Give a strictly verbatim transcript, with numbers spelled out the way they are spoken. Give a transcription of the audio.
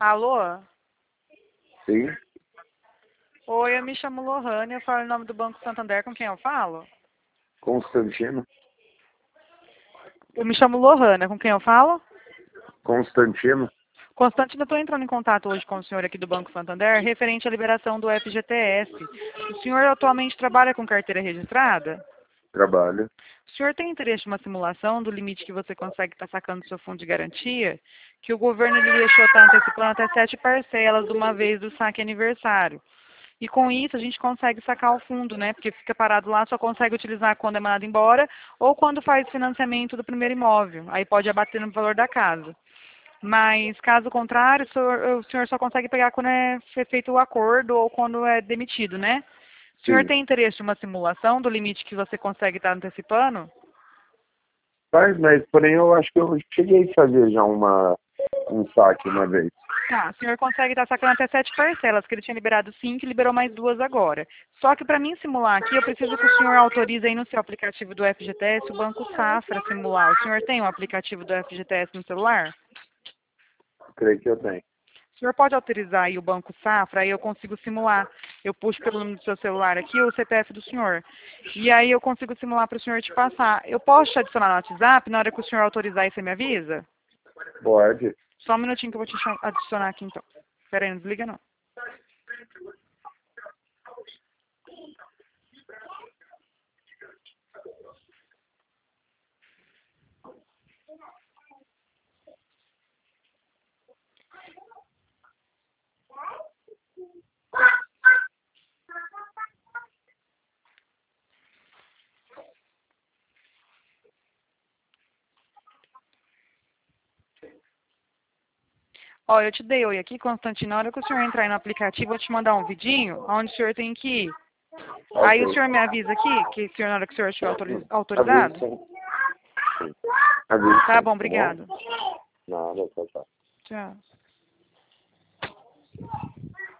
Alô? Sim, Oi, eu me chamo Lohane, eu falo em nome do Banco Santander, com quem eu falo? Constantino. Eu me chamo Lohane, com quem eu falo? Constantino. Constantino, eu estou entrando em contato hoje com o senhor aqui do Banco Santander, referente à liberação do F G T S. O senhor atualmente trabalha com carteira registrada? Trabalho. O senhor tem interesse em uma simulação do limite que você consegue estar sacando do seu fundo de garantia? Que o governo ele deixou estar antecipando até sete parcelas de uma vez do saque aniversário. E com isso a gente consegue sacar o fundo, né? Porque fica parado lá, só consegue utilizar quando é mandado embora ou quando faz financiamento do primeiro imóvel. Aí pode abater no valor da casa. Mas, caso contrário, o senhor, o senhor só consegue pegar quando é feito o acordo ou quando é demitido, né? O senhor Sim. tem interesse em uma simulação do limite que você consegue estar antecipando? Faz, mas porém eu acho que eu cheguei a fazer já uma, um saque uma vez. Tá, o senhor consegue estar sacando até sete parcelas, que ele tinha liberado cinco e liberou mais duas agora. Só que para mim simular aqui, eu preciso que o senhor autorize aí no seu aplicativo do F G T S o Banco Safra simular. O senhor tem um aplicativo do F G T S no celular? Creio que eu tenho. O senhor pode autorizar aí o Banco Safra, aí eu consigo simular. Eu puxo pelo número do seu celular aqui o C P F do senhor. E aí eu consigo simular para o senhor te passar. Eu posso te adicionar no WhatsApp, na hora que o senhor autorizar e você me avisa? Pode. Só um minutinho que eu vou te cha- adicionar aqui então. Pera aí, não desliga não. Ó, eu te dei oi aqui, Constantino. Na hora que o senhor entrar aí no aplicativo, eu vou te mandar um vidinho onde o senhor tem que ir. Aí o Ok. senhor me avisa aqui, que o senhor, na hora que o senhor estiver autoriz- Aviso autorizado? sim. Sim. Aviso Tá sim, bom, tá bom? obrigado. Nada, tchau, tchau. Tchau.